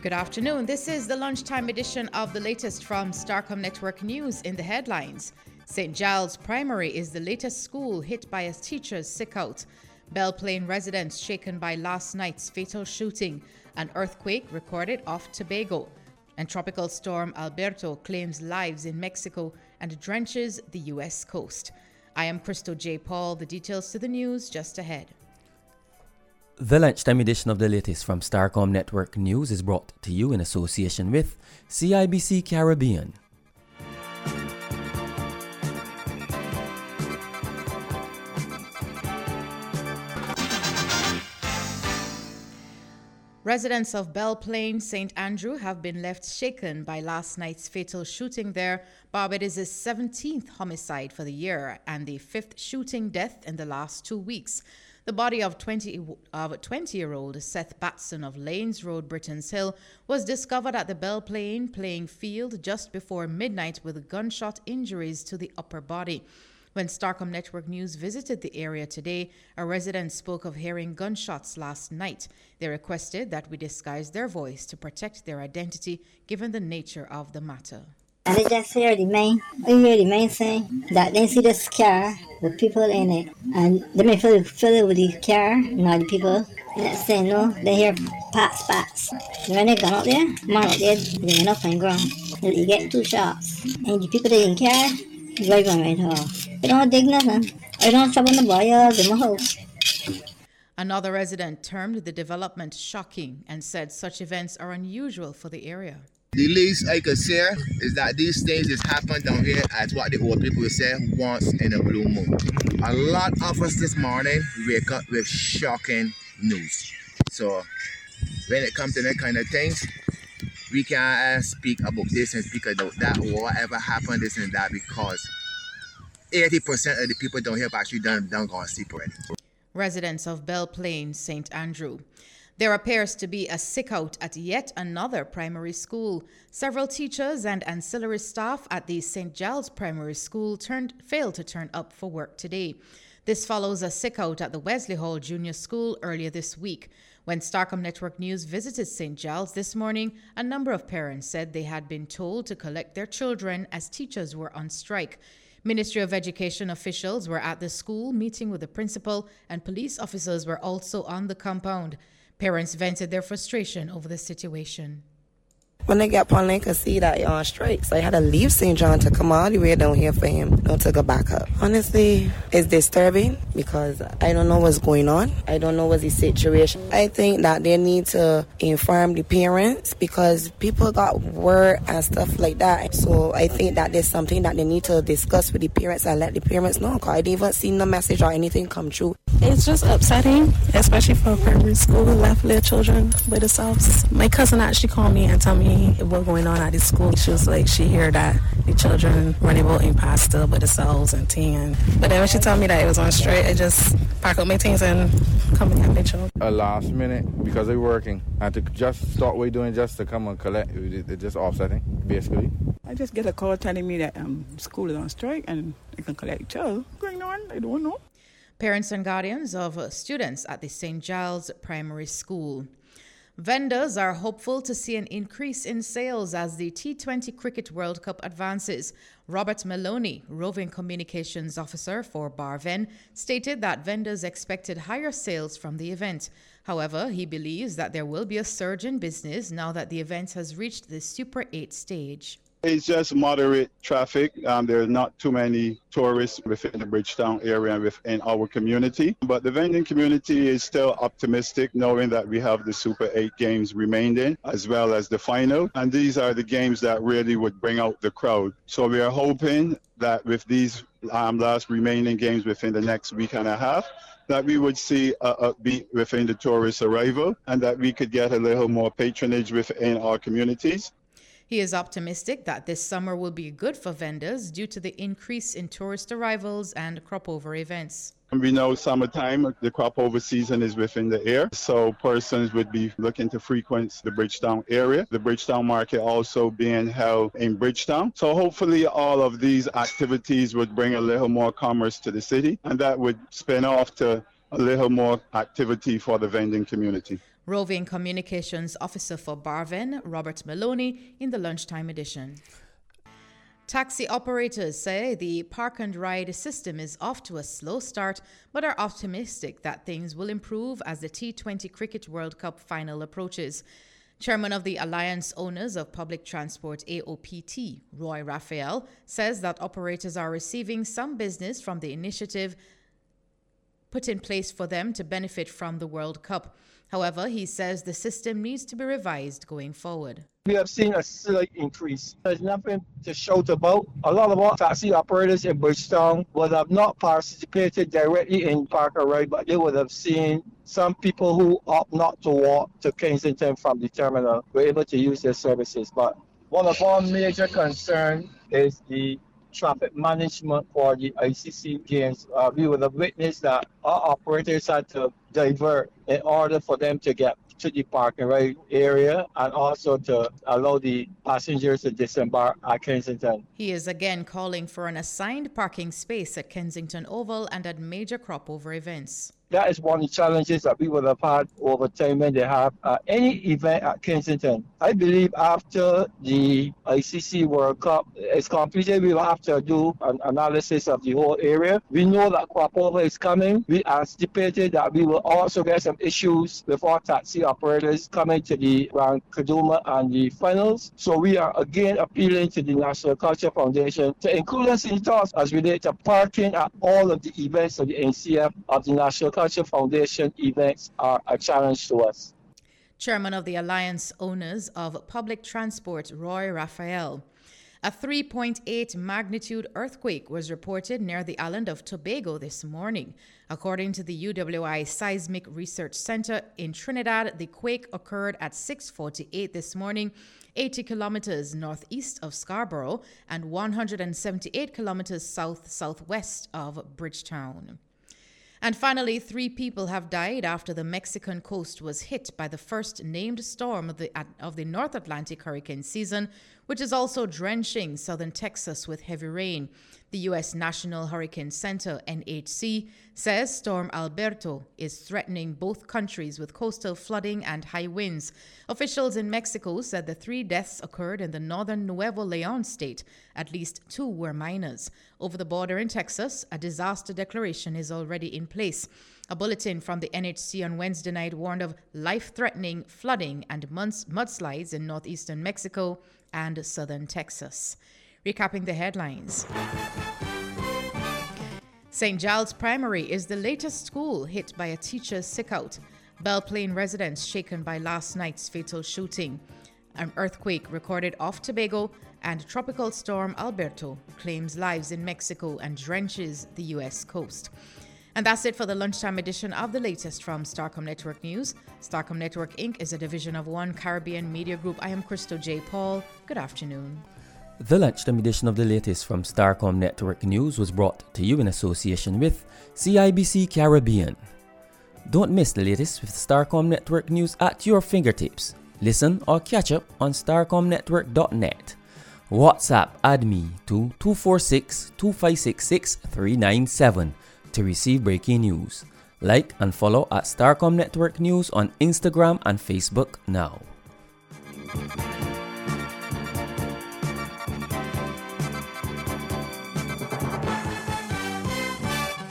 Good afternoon. This is the lunchtime edition of the latest from Starcom Network News. In the headlines, St. Giles Primary is the latest school hit by a teacher's sick-out. Belle Plaine residents shaken by last night's fatal shooting. An earthquake recorded off Tobago. And Tropical Storm Alberto claims lives in Mexico and drenches the U.S. coast. I am Crystal J. Paul. The details to the news just ahead. The lunchtime edition of the latest from Starcom Network News is brought to you in association with CIBC Caribbean. Residents of Belle Plaine, St. Andrew have been left shaken by last night's fatal shooting there. Bob, it is the 17th homicide for the year and the 5th shooting death in the last 2 weeks. The body of 20-year-old Seth Batson of Lanes Road, Britons Hill, was discovered at the Belle Plaine playing field just before midnight with gunshot injuries to the upper body. When Starcom Network News visited the area today, a resident spoke of hearing gunshots last night. They requested that we disguise their voice to protect their identity, given the nature of the matter. And they just hear the man saying that they see this car with people in it. And they may fill it with the car, not the people. And they say no, they hear pats. When they gone out there, man out there, they went up and ground. You get 2 shots. And the people that in the car, drive on right off. They don't dig nothing. They don't trouble the boys in my house. Another resident termed the development shocking and said such events are unusual for the area. The least I could say is that these things just happen down here as what the old people would say, once in a blue moon. A lot of us this morning wake up with shocking news. So when it comes to that kind of things, we can't speak about this and speak about that or whatever happened, this and that, because 80% of the people down here have actually done gone to sleep already. Residents of Belle Plaine, St. Andrew. There appears to be a sick-out at yet another primary school. Several teachers and ancillary staff at the St. Giles Primary School failed to turn up for work today. This follows a sick-out at the Wesley Hall Junior School earlier this week. When Starcom Network News visited St. Giles this morning, a number of parents said they had been told to collect their children as teachers were on strike. Ministry of Education officials were at the school meeting with the principal, and police officers were also on the compound. Parents vented their frustration over the situation. When they got upon, they could see that you're on strike. So I had to leave St. John to come all the way down here for him, to go back up. Honestly, it's disturbing because I don't know what's going on. I don't know what's the situation. I think that they need to inform the parents because people got word and stuff like that. So I think that there's something that they need to discuss with the parents and let the parents know, because I didn't even see no message or anything come true. It's just upsetting, especially for a primary school who left their children by themselves. My cousin actually called me and told me what's going on at the school. She was like, she heard that the children running about in pasta by themselves and tea. But then when she told me that it was on straight, I just pack up my things and come and get my children. A last minute, because they're working, and to just start what we're doing just to come and collect, it's just offsetting, basically. I just get a call telling me that school is on strike and they can collect each other. What's going on? I don't know. Parents and guardians of students at the St. Giles Primary School. Vendors are hopeful to see an increase in sales as the T20 Cricket World Cup advances. Robert Maloney, roving communications officer for Barven, stated that vendors expected higher sales from the event. However, he believes that there will be a surge in business now that the event has reached the Super 8 stage. It's just moderate traffic. There are not too many tourists within the Bridgetown area and within our community. But the vending community is still optimistic, knowing that we have the Super 8 games remaining, as well as the final. And these are the games that really would bring out the crowd. So we are hoping that with these last remaining games within the next week and a half, that we would see a beat within the tourist arrival and that we could get a little more patronage within our communities. He is optimistic that this summer will be good for vendors due to the increase in tourist arrivals and crop-over events. We know summertime, the crop-over season is within the air, so persons would be looking to frequent the Bridgetown area. The Bridgetown market also being held in Bridgetown. So hopefully all of these activities would bring a little more commerce to the city, and that would spin off to a little more activity for the vending community. Roving Communications Officer for Barven, Robert Maloney, in the lunchtime edition. Taxi operators say the park and ride system is off to a slow start, but are optimistic that things will improve as the T20 Cricket World Cup final approaches. Chairman of the Alliance Owners of Public Transport AOPT, Roy Raphael, says that operators are receiving some business from the initiative put in place for them to benefit from the World Cup. However, he says the system needs to be revised going forward. We have seen a slight increase. There's nothing to shout about. A lot of our taxi operators in Bridgetown would have not participated directly in Park and Ride, but they would have seen some people who opt not to walk to Kensington from the terminal were able to use their services. But one of our major concerns is the traffic management for the ICC games. We would have witnessed that our operators had to divert in order for them to get to the park and ride area and also to allow the passengers to disembark at Kensington. He is again calling for an assigned parking space at Kensington Oval and at major crop-over events. That is one of the challenges that we would have had over time when they have any event at Kensington. I believe after the ICC World Cup is completed, we will have to do an analysis of the whole area. We know that crop-over is coming. We anticipated that we will also get some issues with our taxi operators coming to the Grand Kaduma and the finals. So we are again appealing to the National Culture Foundation to include us in talks as related to parking at all of the events of the NCF of the National Culture Foundation events are a challenge to us. Chairman of the Alliance Owners of Public Transport, Roy Raphael. A 3.8 magnitude earthquake was reported near the island of Tobago this morning. According to the UWI Seismic Research Center in Trinidad, the quake occurred at 6:48 this morning, 80 kilometers northeast of Scarborough and 178 kilometers south-southwest of Bridgetown. And finally, 3 people have died after the Mexican coast was hit by the first named storm of the North Atlantic hurricane season, which is also drenching southern Texas with heavy rain. The U.S. National Hurricane Center, NHC, says Storm Alberto is threatening both countries with coastal flooding and high winds. Officials in Mexico said the 3 deaths occurred in the northern Nuevo León state. At least 2 were minors. Over the border in Texas, a disaster declaration is already in place. A bulletin from the NHC on Wednesday night warned of life-threatening flooding and mudslides in northeastern Mexico and southern Texas. Recapping the headlines. St. Giles Primary is the latest school hit by a teacher's sick-out. Belle Plaine residents shaken by last night's fatal shooting. An earthquake recorded off Tobago, and Tropical Storm Alberto claims lives in Mexico and drenches the U.S. coast. And that's it for the lunchtime edition of the latest from Starcom Network News. Starcom Network Inc. is a division of One Caribbean Media Group. I am Crystal J. Paul. Good afternoon. The lunchtime edition of the latest from Starcom Network News was brought to you in association with CIBC Caribbean. Don't miss the latest with Starcom Network News at your fingertips. Listen or catch up on starcomnetwork.net. WhatsApp add me to 246-2566-397 to receive breaking news. Like and follow at Starcom Network News on Instagram and Facebook now.